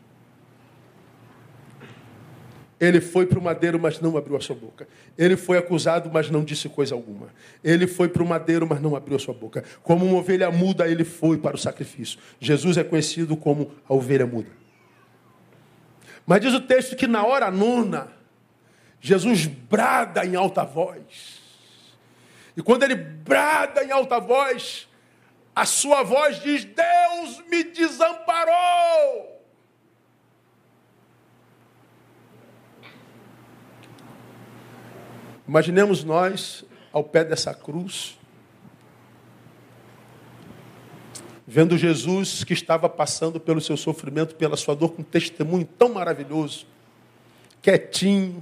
Ele foi para o madeiro, mas não abriu a sua boca. Ele foi acusado, mas não disse coisa alguma. Ele foi para o madeiro, mas não abriu a sua boca. Como uma ovelha muda, ele foi para o sacrifício. Jesus é conhecido como a ovelha muda. Mas diz o texto que na hora nona, Jesus brada em alta voz. E quando ele brada em alta voz, a sua voz diz: Deus me desamparou. Imaginemos nós ao pé dessa cruz, vendo Jesus que estava passando pelo seu sofrimento, pela sua dor, com um testemunho tão maravilhoso, quietinho,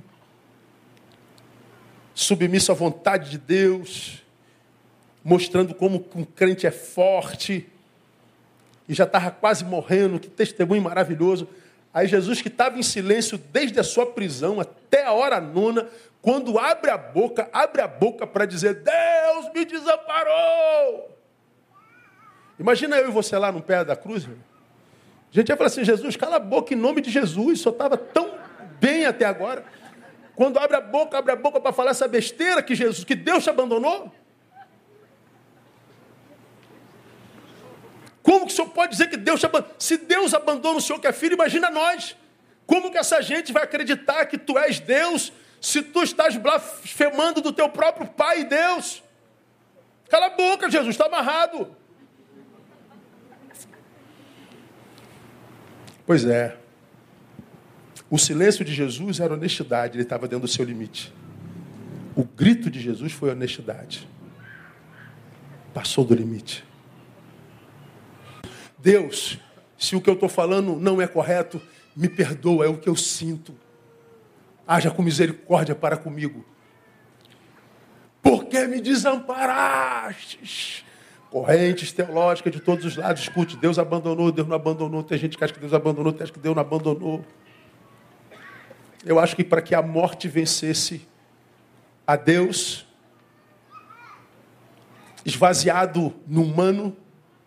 submisso à vontade de Deus, mostrando como um crente é forte, e já estava quase morrendo, que testemunho maravilhoso. Aí Jesus, que estava em silêncio desde a sua prisão até a hora nona, quando abre a boca para dizer: Deus me desamparou. Imagina eu e você lá no pé da cruz. A gente ia falar assim: Jesus, cala a boca em nome de Jesus, só estava tão bem até agora. Quando abre a boca para falar essa besteira que Deus te abandonou. Como que o senhor pode dizer que Deus te abandonou? Se Deus abandona o senhor que é filho, imagina nós. Como que essa gente vai acreditar que tu és Deus se tu estás blasfemando do teu próprio Pai e Deus? Cala a boca, Jesus, está amarrado. Pois é. O silêncio de Jesus era honestidade, ele estava dentro do seu limite. O grito de Jesus foi honestidade. Passou do limite. Deus, se o que eu estou falando não é correto, me perdoa, é o que eu sinto. Haja com misericórdia para comigo. Por que me desamparastes? Correntes teológicas de todos os lados. Escute, Deus abandonou, Deus não abandonou. Tem gente que acha que Deus abandonou, tem gente que Deus não abandonou. Eu acho que para que a morte vencesse a Deus, esvaziado no humano,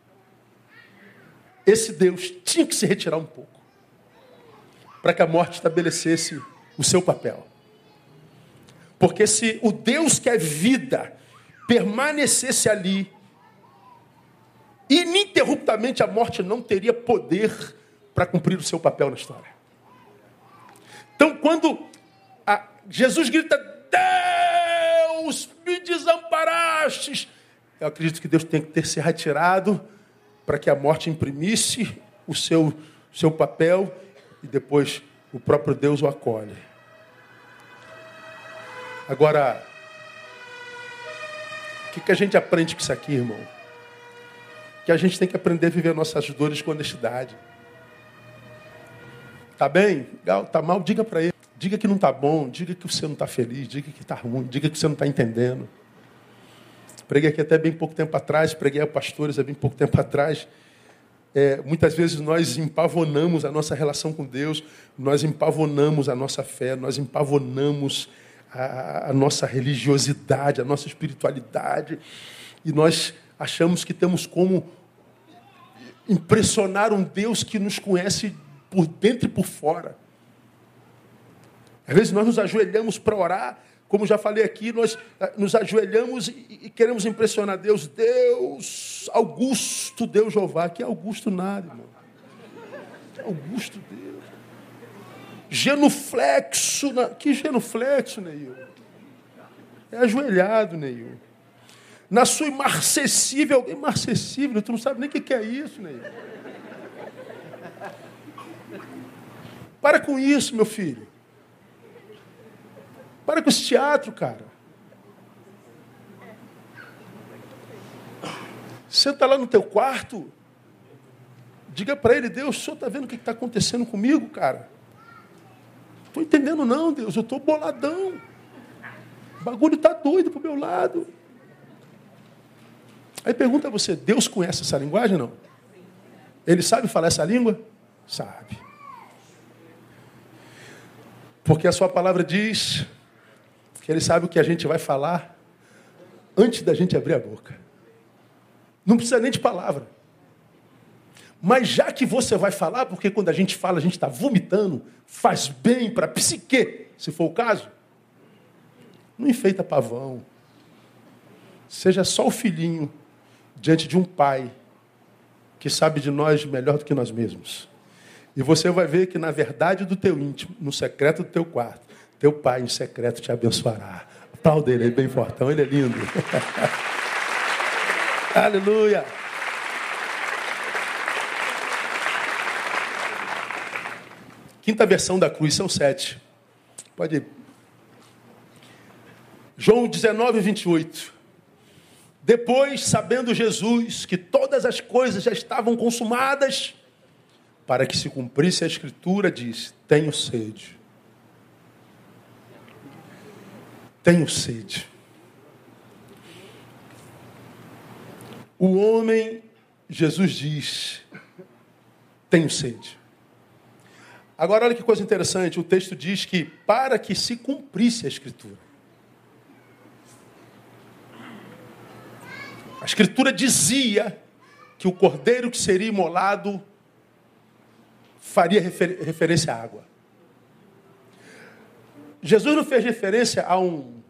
esse Deus tinha que se retirar um pouco, para que a morte estabelecesse o seu papel. Porque se o Deus que é vida permanecesse ali, ininterruptamente a morte não teria poder para cumprir o seu papel na história. Então, quando Jesus grita: Deus, me desamparastes, eu acredito que Deus tem que ter se retirado para que a morte imprimisse o seu papel e depois o próprio Deus o acolhe. Agora, o que a gente aprende com isso aqui, irmão? Que a gente tem que aprender a viver nossas dores com honestidade. Tá bem? Legal? Tá mal? Diga para ele. Diga que não tá bom, diga que você não está feliz, diga que está ruim, diga que você não está entendendo. Preguei aqui até bem pouco tempo atrás, preguei a pastores há bem pouco tempo atrás. Muitas vezes nós empavonamos a nossa relação com Deus, nós empavonamos a nossa fé, nós empavonamos a nossa religiosidade, a nossa espiritualidade, e nós achamos que temos como impressionar um Deus que nos conhece por dentro e por fora. Às vezes nós nos ajoelhamos para orar, como já falei aqui, nós nos ajoelhamos e queremos impressionar Deus. Deus, Augusto, Deus Jeová. Que Augusto nada, irmão. Augusto Deus. Genuflexo. Que genuflexo, Neil? É ajoelhado, Neil. Na sua imarcessível. Imarcessível, tu não sabe nem o que é isso, Neil. Para com isso, meu filho. Para com esse teatro, cara. Senta lá no teu quarto. Diga para ele, Deus, o senhor está vendo o que está acontecendo comigo, cara? Não estou entendendo não, Deus. Eu estou boladão. O bagulho está doido para o meu lado. Aí pergunta a você, Deus conhece essa linguagem, não? Ele sabe falar essa língua? Sabe. Porque a sua palavra diz que ele sabe o que a gente vai falar antes da gente abrir a boca. Não precisa nem de palavra. Mas já que você vai falar, porque quando a gente fala, a gente está vomitando, faz bem para a psique, se for o caso, não enfeita pavão. Seja só o filhinho diante de um pai que sabe de nós melhor do que nós mesmos. E você vai ver que na verdade do teu íntimo, no secreto do teu quarto, teu pai em secreto te abençoará. Aplauda ele, ele é bem fortão, ele é lindo. Aleluia. Quinta versão da cruz, são 7. Pode ir. João 19, 28. Depois, sabendo Jesus que todas as coisas já estavam consumadas, para que se cumprisse a Escritura, diz, tenho sede. Tenho sede. O homem, Jesus diz, tenho sede. Agora, olha que coisa interessante, o texto diz que para que se cumprisse a Escritura. A Escritura dizia que o cordeiro que seria imolado faria referência à água. Jesus não fez referência a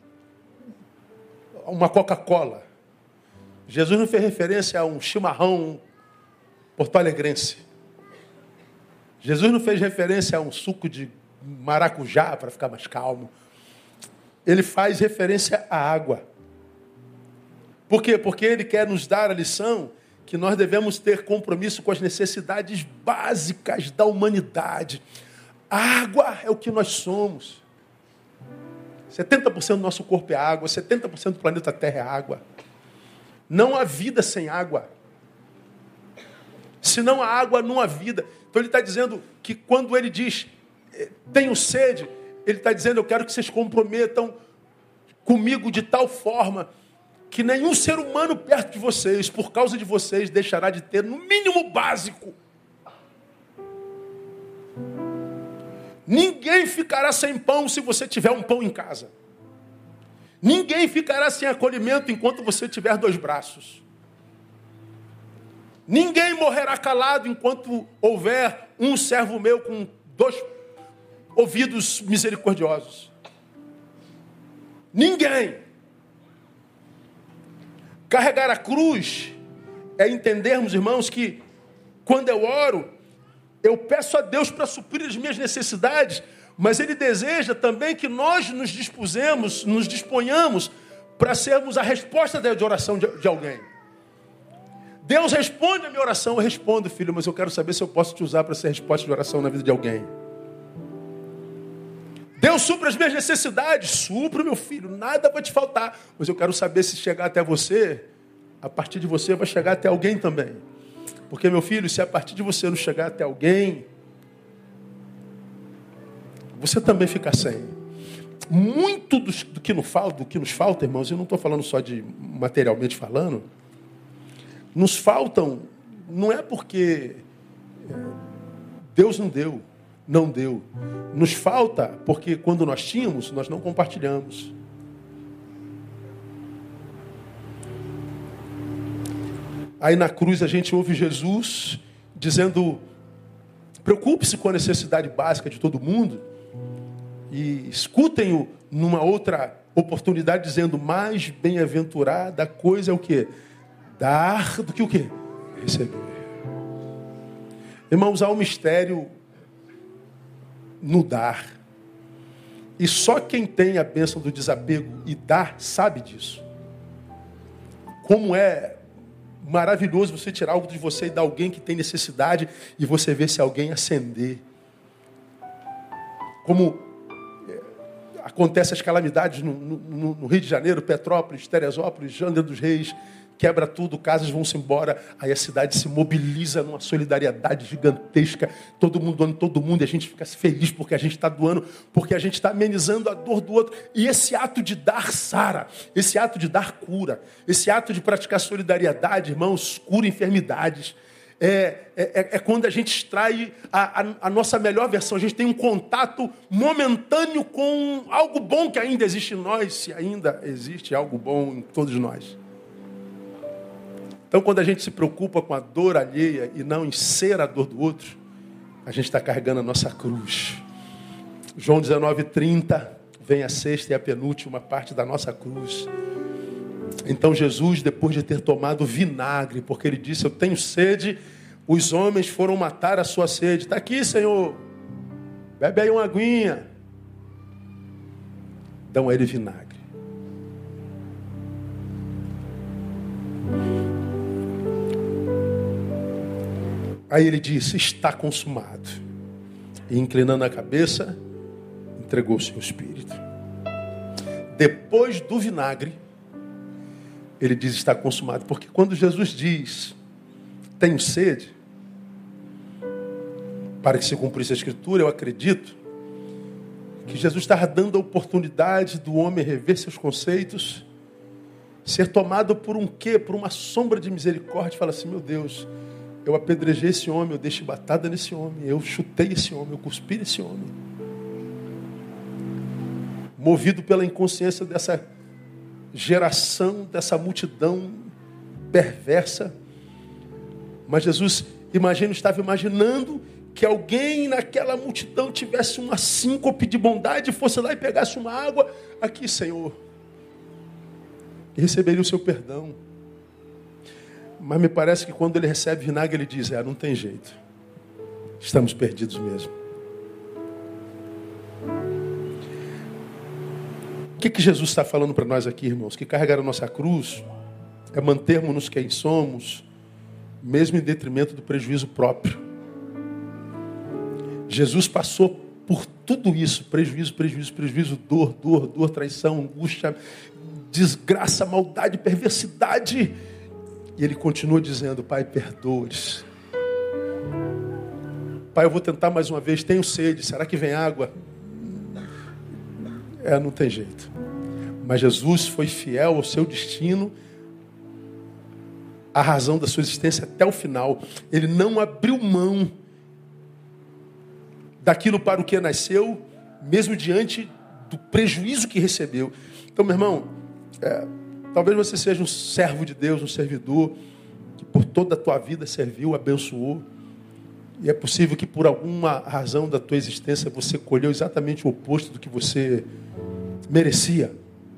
uma Coca-Cola. Jesus não fez referência a um chimarrão porto-alegrense. Jesus não fez referência a um suco de maracujá para ficar mais calmo. Ele faz referência à água. Por quê? Porque ele quer nos dar a lição que nós devemos ter compromisso com as necessidades básicas da humanidade. A água é o que nós somos. 70% do nosso corpo é água, 70% do planeta Terra é água. Não há vida sem água. Se não há água, não há vida. Então ele está dizendo que quando ele diz, tenho sede, ele está dizendo, eu quero que vocês comprometam comigo de tal forma que nenhum ser humano perto de vocês, por causa de vocês, deixará de ter, no mínimo básico. Ninguém ficará sem pão se você tiver um pão em casa. Ninguém ficará sem acolhimento enquanto você tiver 2 braços. Ninguém morrerá calado enquanto houver um servo meu com 2 ouvidos misericordiosos. Ninguém. Carregar a cruz é entendermos, irmãos, que quando eu oro, eu peço a Deus para suprir as minhas necessidades, mas Ele deseja também que nós nos disponhamos para sermos a resposta de oração de alguém. Deus responde a minha oração, eu respondo, filho, mas eu quero saber se eu posso te usar para ser resposta de oração na vida de alguém. Deus supre as minhas necessidades, supre, meu filho, nada vai te faltar, mas eu quero saber se chegar até você, a partir de você vai chegar até alguém também. Porque, meu filho, se a partir de você não chegar até alguém, você também fica sem. Muito do que nos falta, irmãos, eu não estou falando só de materialmente falando, nos faltam, não é porque Deus não deu. Nos falta porque quando nós tínhamos, nós não compartilhamos. Aí na cruz a gente ouve Jesus dizendo, preocupe-se com a necessidade básica de todo mundo. E escutem-o numa outra oportunidade dizendo, mais bem-aventurada coisa é o quê? Dar do que o quê? Receber. Irmãos, há um mistério no dar. E só quem tem a bênção do desapego e dá, sabe disso. Como é maravilhoso você tirar algo de você e dar a alguém que tem necessidade e você ver se alguém acender. Como acontecem as calamidades no Rio de Janeiro, Petrópolis, Teresópolis, Angra dos Reis. quebra tudo, casas vão-se embora, aí a cidade se mobiliza numa solidariedade gigantesca, todo mundo doando todo mundo, e a gente fica feliz porque a gente está doando, porque a gente está amenizando a dor do outro. E esse ato de dar sara, esse ato de dar cura, esse ato de praticar solidariedade, irmãos, cura enfermidades. É quando a gente extrai a nossa melhor versão. A gente tem um contato momentâneo com algo bom que ainda existe em nós, se ainda existe algo bom em todos nós. Então, quando a gente se preocupa com a dor alheia e não em ser a dor do outro, a gente está carregando a nossa cruz. João 19:30, vem a sexta e a penúltima parte da nossa cruz. Então Jesus, depois de ter tomado vinagre, porque ele disse, eu tenho sede, os homens foram matar a sua sede. Está aqui, Senhor, bebe aí uma aguinha. Dão a ele vinagre. Aí ele disse, está consumado. E inclinando a cabeça, entregou o seu espírito. Depois do vinagre, ele diz, está consumado. Porque quando Jesus diz, tenho sede, para que se cumprisse a Escritura, eu acredito que Jesus estava dando a oportunidade do homem rever seus conceitos, ser tomado por um quê? Por uma sombra de misericórdia, e falar assim, meu Deus, eu apedrejei esse homem, eu dei chibatada nesse homem, eu chutei esse homem, eu cuspi nesse homem. Movido pela inconsciência dessa geração, dessa multidão perversa. Mas Jesus, estava imaginando que alguém naquela multidão tivesse uma síncope de bondade, fosse lá e pegasse uma água. Aqui, Senhor. E receberia o seu perdão. Mas me parece que quando ele recebe vinagre, ele diz, não tem jeito. Estamos perdidos mesmo. O que Jesus está falando para nós aqui, irmãos? Que carregar a nossa cruz é mantermos-nos quem somos, mesmo em detrimento do prejuízo próprio. Jesus passou por tudo isso, prejuízo, dor, traição, angústia, desgraça, maldade, perversidade. E ele continua dizendo, Pai, perdoa-os. Pai, eu vou tentar mais uma vez, tenho sede, será que vem água? Não tem jeito. Mas Jesus foi fiel ao seu destino, à razão da sua existência até o final. Ele não abriu mão daquilo para o que nasceu, mesmo diante do prejuízo que recebeu. Então, meu irmão, talvez você seja um servo de Deus, um servidor, que por toda a tua vida serviu, abençoou. E é possível que por alguma razão da tua existência você colheu exatamente o oposto do que você merecia.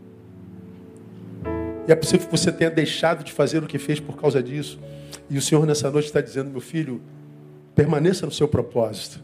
E é possível que você tenha deixado de fazer o que fez por causa disso. E o Senhor nessa noite está dizendo, meu filho, permaneça no seu propósito.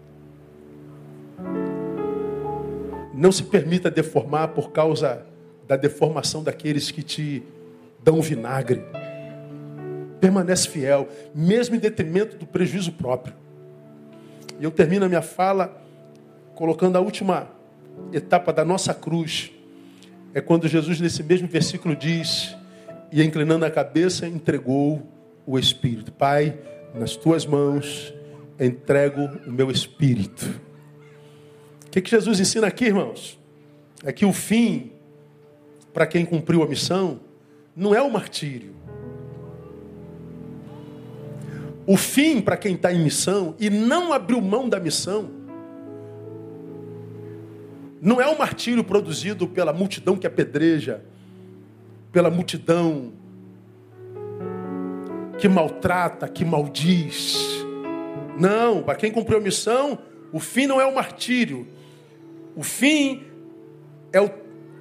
Não se permita deformar por causa da deformação daqueles que te dão vinagre. Permanece fiel, mesmo em detrimento do prejuízo próprio. E eu termino a minha fala colocando a última etapa da nossa cruz. É quando Jesus, nesse mesmo versículo, diz, e inclinando a cabeça, entregou o Espírito. Pai, nas tuas mãos, entrego o meu Espírito. O que Jesus ensina aqui, irmãos? É que o fim, para quem cumpriu a missão, não é o martírio. O fim, para quem está em missão e não abriu mão da missão, não é o martírio produzido pela multidão que apedreja, pela multidão que maltrata, que maldiz. Não, para quem cumpriu a missão, o fim não é o martírio. O fim é o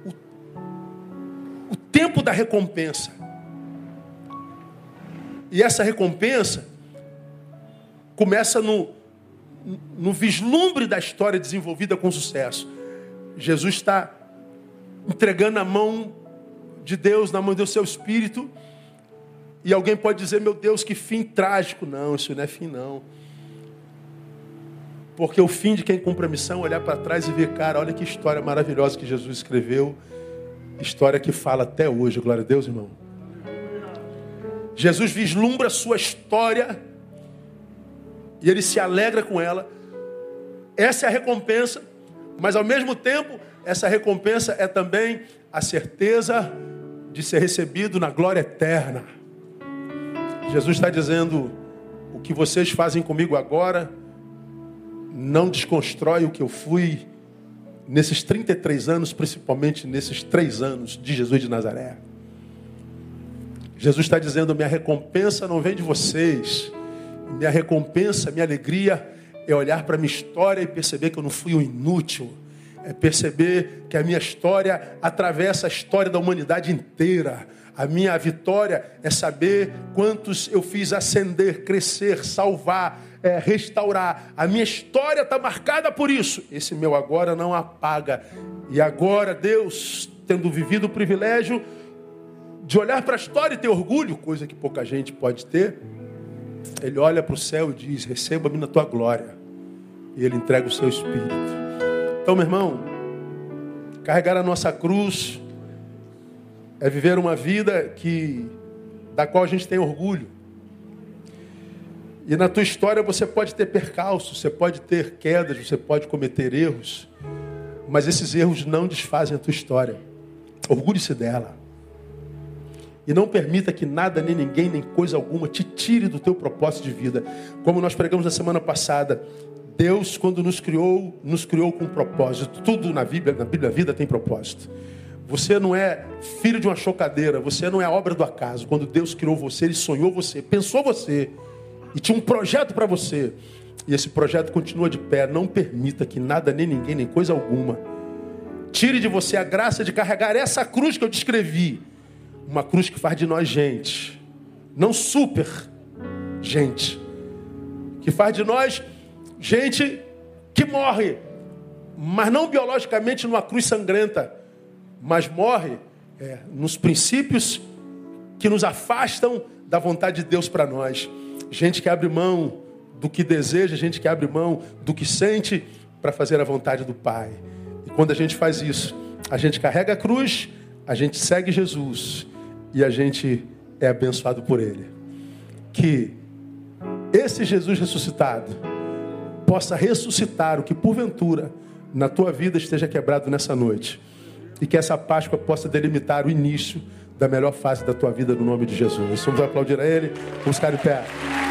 tempo da recompensa. E essa recompensa começa no vislumbre da história desenvolvida com sucesso. Jesus está entregando na mão de Deus, na mão do seu Espírito. E alguém pode dizer, meu Deus, que fim trágico. Não, isso não é fim, não. Porque o fim de quem cumpre a missão é olhar para trás e ver, cara, olha que história maravilhosa que Jesus escreveu. História que fala até hoje. Glória a Deus, irmão. Jesus vislumbra a sua história e ele se alegra com ela. Essa é a recompensa, mas ao mesmo tempo, essa recompensa é também a certeza de ser recebido na glória eterna. Jesus está dizendo: o que vocês fazem comigo agora não desconstrói o que eu fui nesses 33 anos, principalmente nesses 3 anos de Jesus de Nazaré. Jesus está dizendo: minha recompensa não vem de vocês. Minha recompensa, minha alegria é olhar para a minha história e perceber que eu não fui um inútil. É perceber que a minha história atravessa a história da humanidade inteira. A minha vitória é saber quantos eu fiz ascender, crescer, salvar, restaurar. A minha história está marcada por isso. Esse meu agora não apaga. E agora, Deus, tendo vivido o privilégio de olhar para a história e ter orgulho, coisa que pouca gente pode ter, Ele olha para o céu e diz: receba-me na tua glória. E Ele entrega o seu Espírito. Então, meu irmão, carregar a nossa cruz é viver uma vida da qual a gente tem orgulho. E na tua história você pode ter percalços, você pode ter quedas, você pode cometer erros, mas esses erros não desfazem a tua história. Orgulhe-se dela. E não permita que nada, nem ninguém, nem coisa alguma te tire do teu propósito de vida. Como nós pregamos na semana passada, Deus, quando nos criou com propósito. Tudo na Bíblia, a vida tem propósito. Você não é filho de uma chocadeira, você não é obra do acaso. Quando Deus criou você, Ele sonhou você, pensou você e tinha um projeto para você. E esse projeto continua de pé. Não permita que nada, nem ninguém, nem coisa alguma tire de você a graça de carregar essa cruz que eu descrevi. Uma cruz que faz de nós gente, não super gente, que faz de nós gente que morre, mas não biologicamente numa cruz sangrenta, mas morre nos princípios que nos afastam da vontade de Deus para nós. Gente que abre mão do que deseja, gente que abre mão do que sente para fazer a vontade do Pai. E quando a gente faz isso, a gente carrega a cruz, a gente segue Jesus e a gente é abençoado por Ele. Que esse Jesus ressuscitado possa ressuscitar o que porventura na tua vida esteja quebrado nessa noite. E que essa Páscoa possa delimitar o início da melhor fase da tua vida no nome de Jesus. Vamos aplaudir a Ele, vamos ficar em pé.